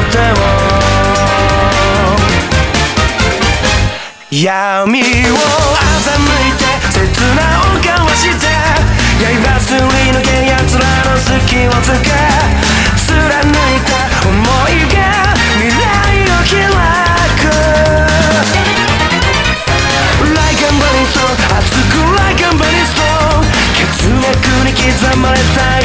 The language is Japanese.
ても闇を欺いて刹那を交わして刃すり抜け奴らの隙をつけ貫いた想いが未来を開く Like a burning stone 熱く Like a burning stone 血脈に刻まれた